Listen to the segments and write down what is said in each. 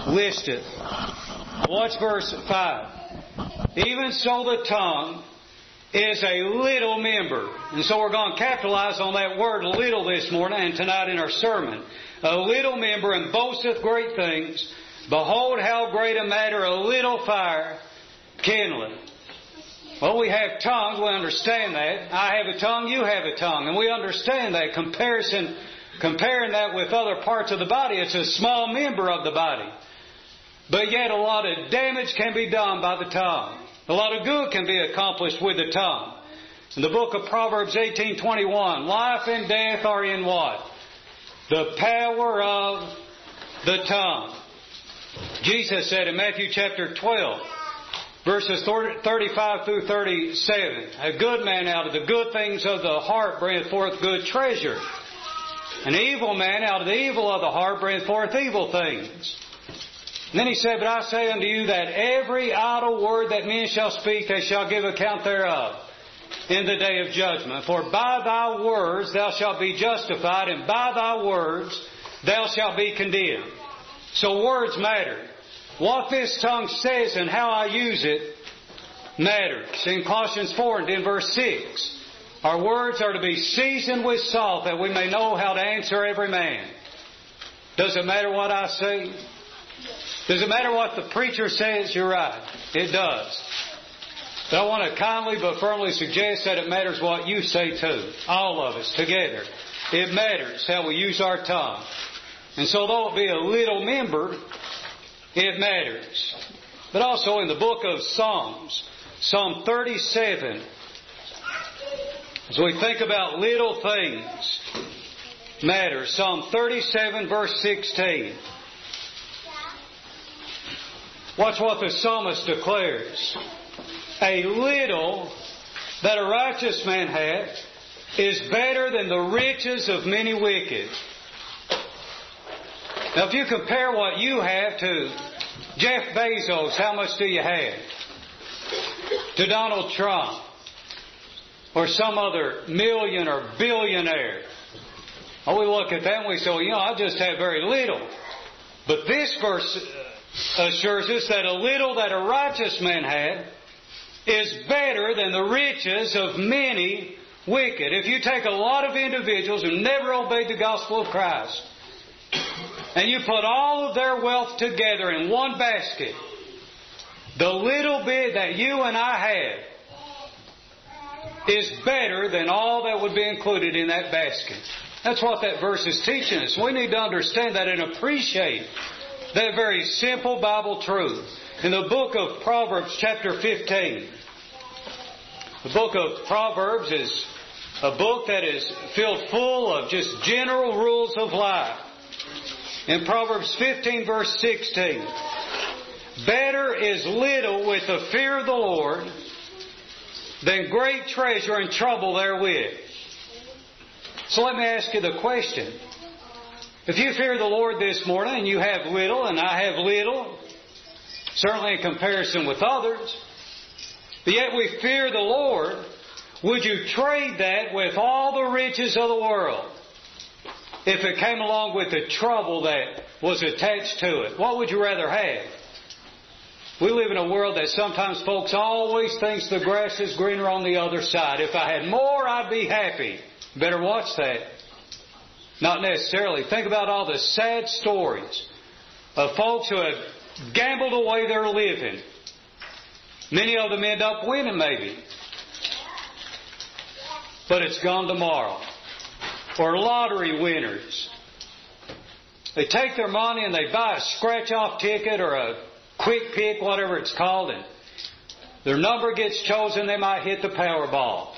listed. Watch verse 5. Even so the tongue is a little member. And so we're going to capitalize on that word little this morning and tonight in our sermon. A little member and boasteth great things. Behold how great a matter a little fire kindleth. Well, we have tongues, we understand that. I have a tongue, you have a tongue. And we understand that. Comparing that with other parts of the body, it's a small member of the body. But yet a lot of damage can be done by the tongue. A lot of good can be accomplished with the tongue. In the book of Proverbs 18:21, life and death are in what? The power of the tongue. Jesus said in Matthew chapter 12, verses 35 through 37, a good man out of the good things of the heart bringeth forth good treasure. An evil man out of the evil of the heart bringeth forth evil things. And then he said, but I say unto you that every idle word that men shall speak, they shall give account thereof in the day of judgment. For by thy words thou shalt be justified, and by thy words thou shalt be condemned. So words matter. What this tongue says and how I use it matters. In Colossians 4 and in verse 6, our words are to be seasoned with salt that we may know how to answer every man. Does it matter what I say? Does it matter what the preacher says? You're right. It does. But I want to kindly but firmly suggest that it matters what you say too. All of us together. It matters how we use our tongue. And so though it be a little member, it matters. But also in the book of Psalms, Psalm 37, as we think about little things, matters. Psalm 37 verse 16. Watch what the psalmist declares. A little that a righteous man hath is better than the riches of many wicked. Now if you compare what you have to Jeff Bezos, how much do you have? To Donald Trump or some other million or billionaire. Oh, we look at that and we say, well, I just have very little. But this verse assures us that a little that a righteous man had is better than the riches of many wicked. If you take a lot of individuals who never obeyed the gospel of Christ and you put all of their wealth together in one basket, the little bit that you and I have is better than all that would be included in that basket. That's what that verse is teaching us. We need to understand that and appreciate that very simple Bible truth. In the book of Proverbs chapter 15, the book of Proverbs is a book that is filled full of just general rules of life. In Proverbs 15 verse 16, better is little with the fear of the Lord than great treasure and trouble therewith. So let me ask you the question. If you fear the Lord this morning and you have little and I have little, certainly in comparison with others, but yet we fear the Lord, would you trade that with all the riches of the world if it came along with the trouble that was attached to it? What would you rather have? We live in a world that sometimes folks always thinks the grass is greener on the other side. If I had more, I'd be happy. Better watch that. Not necessarily. Think about all the sad stories of folks who have gambled away their living. Many of them end up winning maybe. But it's gone tomorrow. Or lottery winners. They take their money and they buy a scratch-off ticket or a quick pick, whatever it's called, and their number gets chosen, they might hit the Powerball.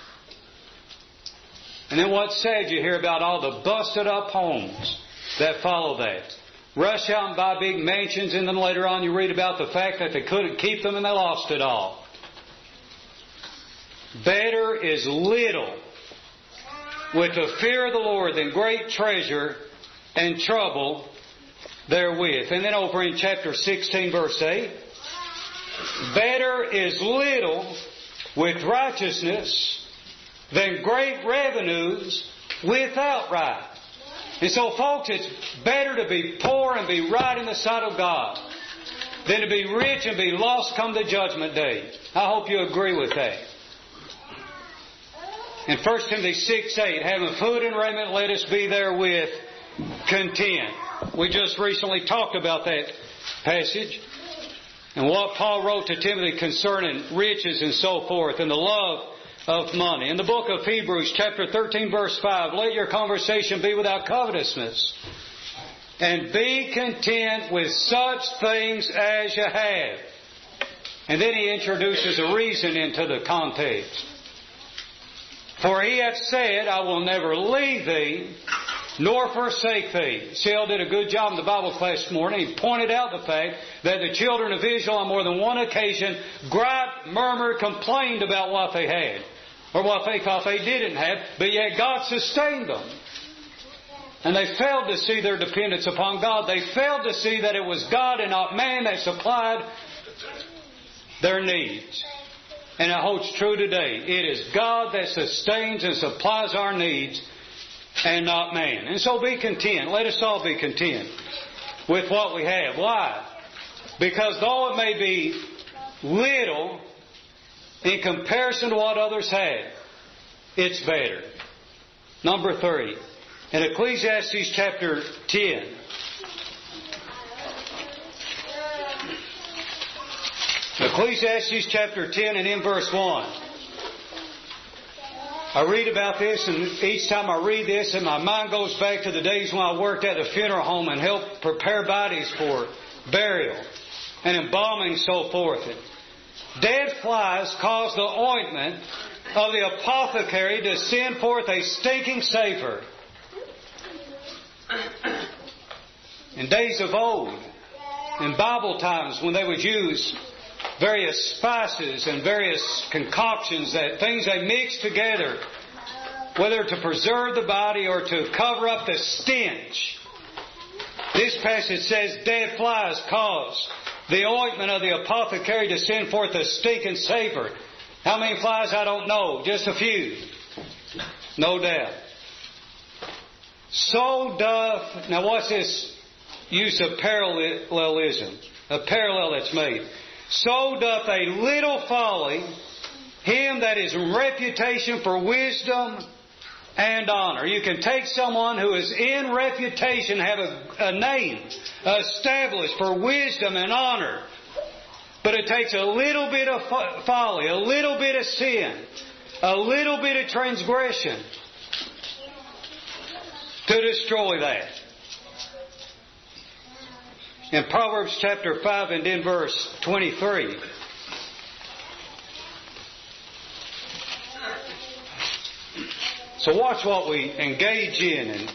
And then what's sad, you hear about all the busted up homes that follow that. Rush out and buy big mansions, and then later on you read about the fact that they couldn't keep them and they lost it all. Better is little with the fear of the Lord than great treasure and trouble therewith. And then over in chapter 16 verse 8, better is little with righteousness than great revenues with outright. And so, folks, it's better to be poor and be right in the sight of God than to be rich and be lost come the judgment day. I hope you agree with that. In 1 Timothy 6:8, having food and raiment, let us be therewith content. We just recently talked about that passage and what Paul wrote to Timothy concerning riches and so forth and the love of money. In the book of Hebrews, chapter 13, verse 5, let your conversation be without covetousness, and be content with such things as you have. And then he introduces a reason into the context. For he hath said, I will never leave thee, nor forsake thee. Shell did a good job in the Bible class this morning. He pointed out the fact that the children of Israel on more than one occasion griped, murmured, complained about what they had, or what they thought they didn't have, but yet God sustained them. And they failed to see their dependence upon God. They failed to see that it was God and not man that supplied their needs. And it holds true today. It is God that sustains and supplies our needs and not man. And so be content. Let us all be content with what we have. Why? Because though it may be little in comparison to what others have, it's better. Number 3. In Ecclesiastes chapter 10. Ecclesiastes chapter 10 and in verse 1. I read about this, and each time I read this, and my mind goes back to the days when I worked at a funeral home and helped prepare bodies for burial and embalming and so forth. And dead flies cause the ointment of the apothecary to send forth a stinking savour. In days of old, in Bible times, when they would use various spices and various concoctions, that things they mixed together, whether to preserve the body or to cover up the stench. This passage says dead flies cause the ointment of the apothecary to send forth a stinking savour. How many flies? I don't know. Just a few. No doubt. So doth... Now what's this use of parallelism? A parallel that's made. So doth a little folly him that is in reputation for wisdom and honor. You can take someone who is in reputation, have a name established for wisdom and honor, but it takes a little bit of folly, a little bit of sin, a little bit of transgression to destroy that. In Proverbs chapter 5 and in verse 23. So watch what we engage in and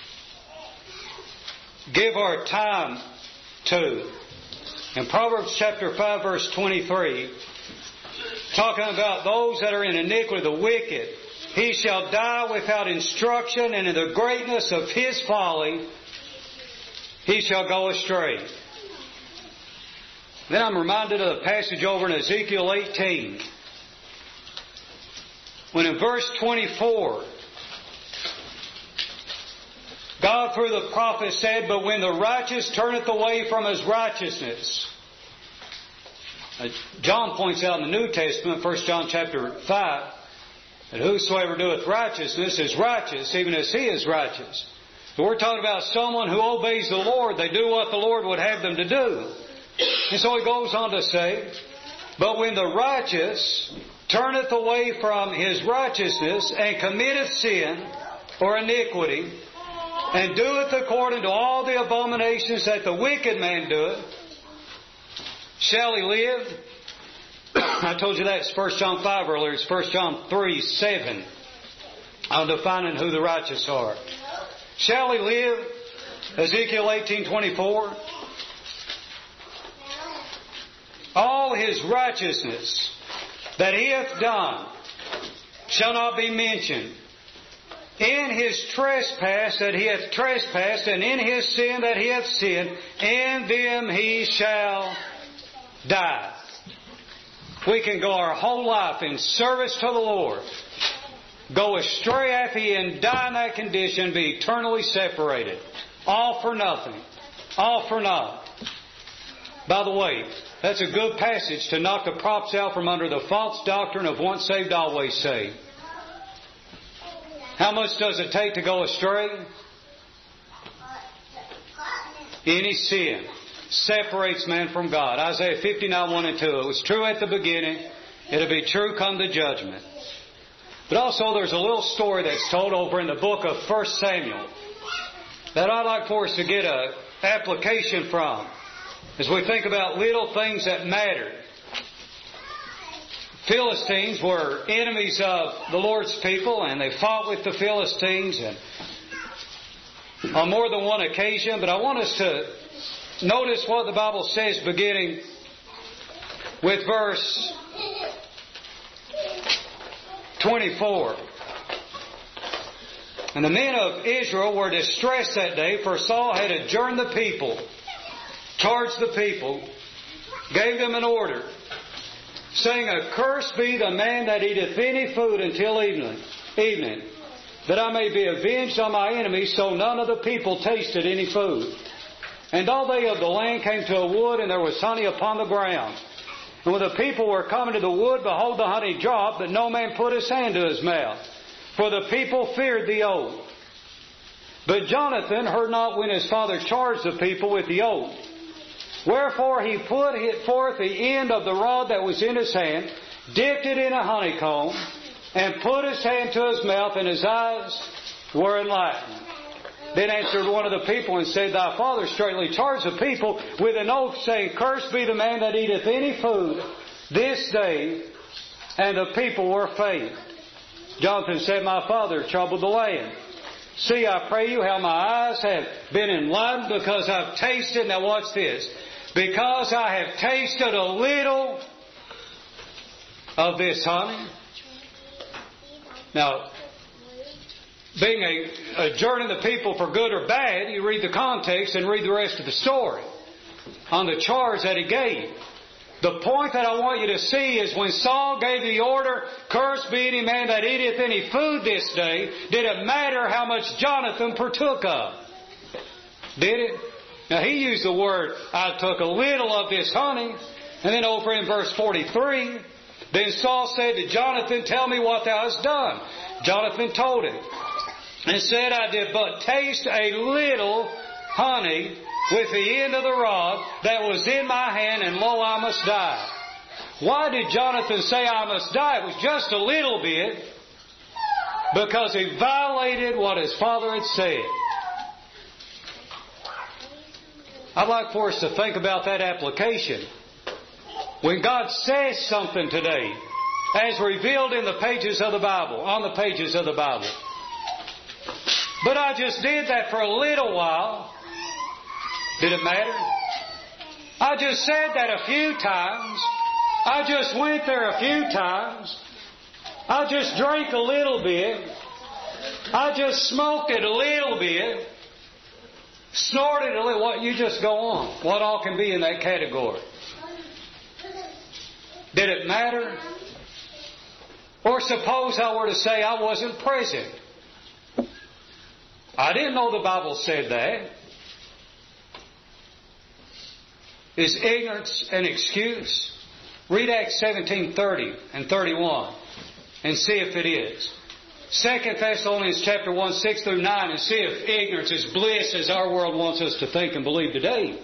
give our time to. In Proverbs chapter 5 verse 23, talking about those that are in iniquity, the wicked, he shall die without instruction, and in the greatness of his folly he shall go astray. Then I'm reminded of the passage over in Ezekiel 18, when in verse 24, God through the prophet said, but when the righteous turneth away from his righteousness. John points out in the New Testament, 1 John chapter 5, that whosoever doeth righteousness is righteous, even as he is righteous. So we're talking about someone who obeys the Lord. They do what the Lord would have them to do. And so he goes on to say, but when the righteous turneth away from his righteousness and committeth sin or iniquity, and doeth according to all the abominations that the wicked man doeth, shall he live? I told you that it's 1 John 5 earlier. It's 1 John 3, 7. I'm defining who the righteous are. Shall he live? Ezekiel 18:24. All his righteousness that he hath done shall not be mentioned. In his trespass that he hath trespassed, and in his sin that he hath sinned, in them he shall die. We can go our whole life in service to the Lord go astray after ye and die in that condition, be eternally separated. All for nothing. All for naught. By the way, that's a good passage to knock the props out from under the false doctrine of once saved, always saved. How much does it take to go astray? Any sin separates man from God. Isaiah 59, 1 and 2. It was true at the beginning. It'll be true come the judgment. But also there's a little story that's told over in the book of 1 Samuel that I'd like for us to get an application from as we think about little things that matter. Philistines were enemies of the Lord's people, and they fought with the Philistines and on more than one occasion. But I want us to notice what the Bible says beginning with verse 24. And the men of Israel were distressed that day, for Saul had adjourned the people, charged the people, gave them an order, saying, Accursed be the man that eateth any food until evening, that I may be avenged on my enemies. So none of the people tasted any food. And all they of the land came to a wood, and there was honey upon the ground. And when the people were coming to the wood, behold, the honey dropped, but no man put his hand to his mouth, for the people feared the oath. But Jonathan heard not when his father charged the people with the oath. Wherefore he put forth the end of the rod that was in his hand, dipped it in a honeycomb, and put his hand to his mouth, and his eyes were enlightened. Then answered one of the people and said, Thy father straightly charged the people with an oath, saying, Cursed be the man that eateth any food this day. And the people were faint. Jonathan said, My father troubled the land. See, I pray you, how my eyes have been enlightened, because I've tasted, now watch this, because I have tasted a little of this honey. Now, being adjourning the people for good or bad, you read the context and read the rest of the story on the charge that he gave. The point that I want you to see is when Saul gave the order, Cursed be any man that eateth any food this day, did it matter how much Jonathan partook of? Did it? Now he used the word, I took a little of this honey. And then over in verse 43, then Saul said to Jonathan, Tell me what thou hast done. Jonathan told him and said, I did but taste a little honey with the end of the rod that was in my hand, and lo, I must die. Why did Jonathan say I must die? It was just a little bit, because he violated what his father had said. I'd like for us to think about that application. When God says something today, as revealed in the pages of the Bible, on the pages of the Bible, but I just did that for a little while, did it matter? I just said that a few times. I just went there a few times. I just drank a little bit. I just smoked it a little bit. Snorted a little. What? You just go on. What all can be in that category? Did it matter? Or suppose I were to say I wasn't present. I didn't know the Bible said that. Is ignorance an excuse? Read Acts 17:30 and 31 and see if it is. 2 Thessalonians chapter 1, 6 through 9, and see if ignorance is bliss as our world wants us to think and believe today.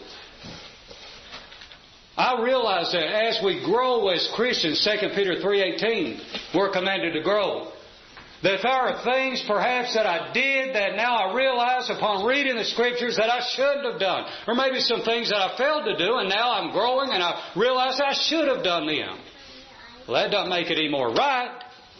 I realize that as we grow as Christians, 2 Peter 3:18, we're commanded to grow. That there are things perhaps that I did that now I realize upon reading the Scriptures that I shouldn't have done. Or maybe some things that I failed to do and now I'm growing and I realize I should have done them. Well, that doesn't make it any more right.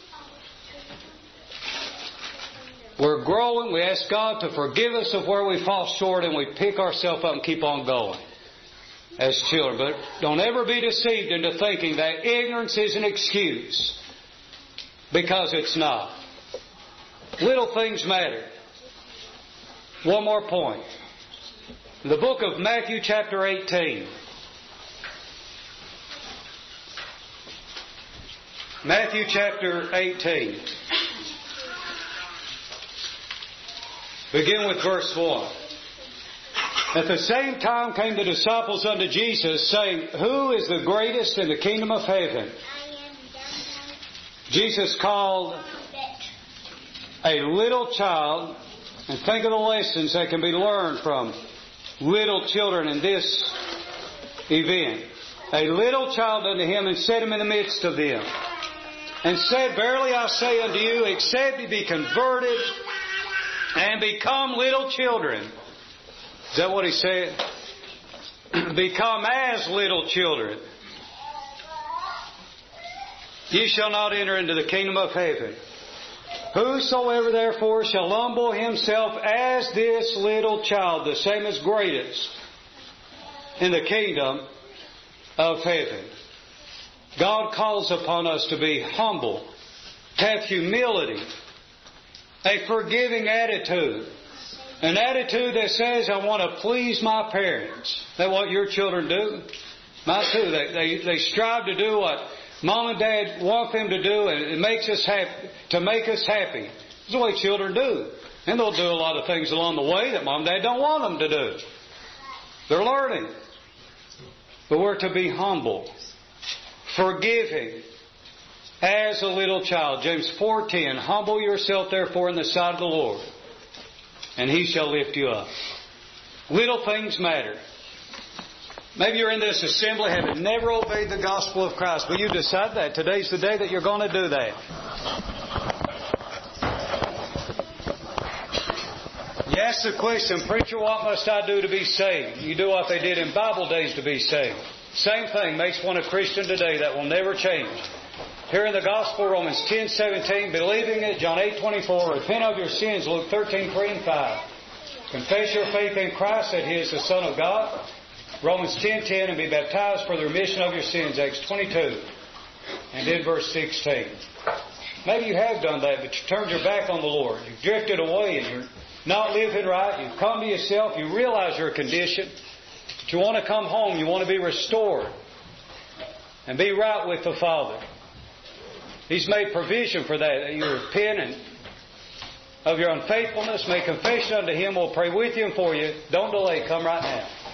We're growing. We ask God to forgive us of where we fall short, and we pick ourselves up and keep on going as children. But don't ever be deceived into thinking that ignorance is an excuse, because it's not. Little things matter. One more point. The book of Matthew chapter 18. Matthew chapter 18. Begin with verse 1. At the same time came the disciples unto Jesus, saying, Who is the greatest in the kingdom of heaven? Jesus called a little child, and think of the lessons that can be learned from little children in this event. A little child unto him, and set him in the midst of them, and said, Verily I say unto you, except ye be converted and become little children. Is that what he said? Become as little children. Ye shall not enter into the kingdom of heaven. Whosoever therefore shall humble himself as this little child, the same as greatest in the kingdom of heaven. God calls upon us to be humble, have humility, a forgiving attitude, an attitude that says, I want to please my parents. Is that what your children do? Mine too. They strive to do what Mom and Dad want them to do, and it makes us happy, to make us happy. That's the way children do. And they'll do a lot of things along the way that Mom and Dad don't want them to do. They're learning. But we're to be humble, forgiving, as a little child. James 4:10, Humble yourself therefore in the sight of the Lord, and He shall lift you up. Little things matter. Maybe you're in this assembly having never obeyed the gospel of Christ, but you decide that today's the day that you're going to do that. You ask the question, Preacher, what must I do to be saved? You do what they did in Bible days to be saved. Same thing makes one a Christian today. That will never change. Hearing the gospel, Romans 10:17, believing it, John 8:24, repent of your sins, Luke 13:3 and 5. Confess your faith in Christ that He is the Son of God, Romans 10:10, and be baptized for the remission of your sins, Acts 22. And then verse 16. Maybe you have done that, but you turned your back on the Lord. You've drifted away and you're not living right. You've come to yourself. You realize your condition. But you want to come home. You want to be restored and be right with the Father. He's made provision for that. You repent of your unfaithfulness. Make confession unto Him. We'll pray with you and for you. Don't delay. Come right now.